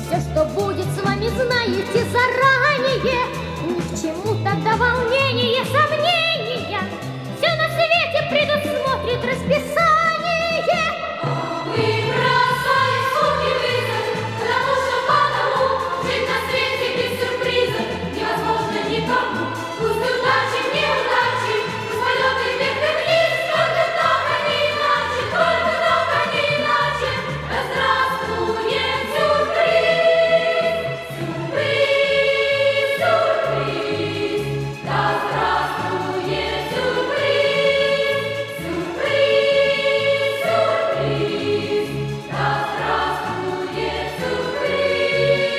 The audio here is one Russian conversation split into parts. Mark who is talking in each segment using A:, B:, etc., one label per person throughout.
A: Все, что будет с вами, знаете заранее. Ни к чему тогда волнение, сомнения. Все на свете предусмотрит расписание.
B: Мы бросаем скуки вызов, потому что потому жить на свете без сюрпризов невозможно никому. Пусть удачи, неудачи, пусть полеты вверх и вниз, только не иначе, только не иначе. Да здравствует сюрприз, сюрприз, сюрприз. Да здравствует сюрприз, сюрприз, сюрприз. Да здравствует сюрприз.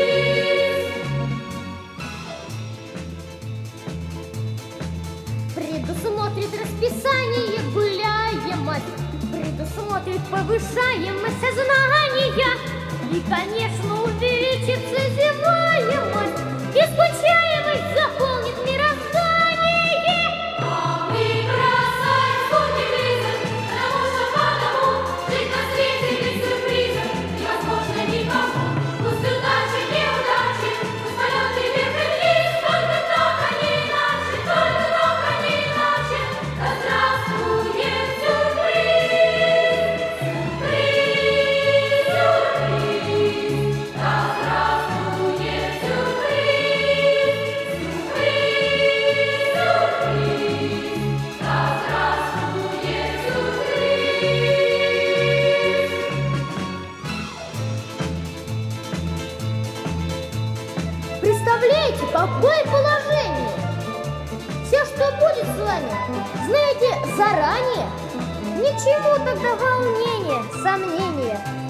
A: Предусмотрит расписание гуляемость, предусмотрит повышаемость сознания. И, конечно, увеличится зеваемость, и скучаемость заполнит мироздание.
B: Мы бросаем скуки вызов, потому жить на свете без сюрпризов невозможно никому. Пусть удачи, неудачи, пусть полеты вверх и вниз, только не иначе, только не иначе. Да здравствует сюрприз, сюрприз, сюрприз. Да здравствует сюрприз, сюрприз, сюрприз. Да здравствует сюрприз.
A: Представляете, какое положение? Все, что будет с вами, знаете заранее. Ни к чему тогда волнение, сомнения.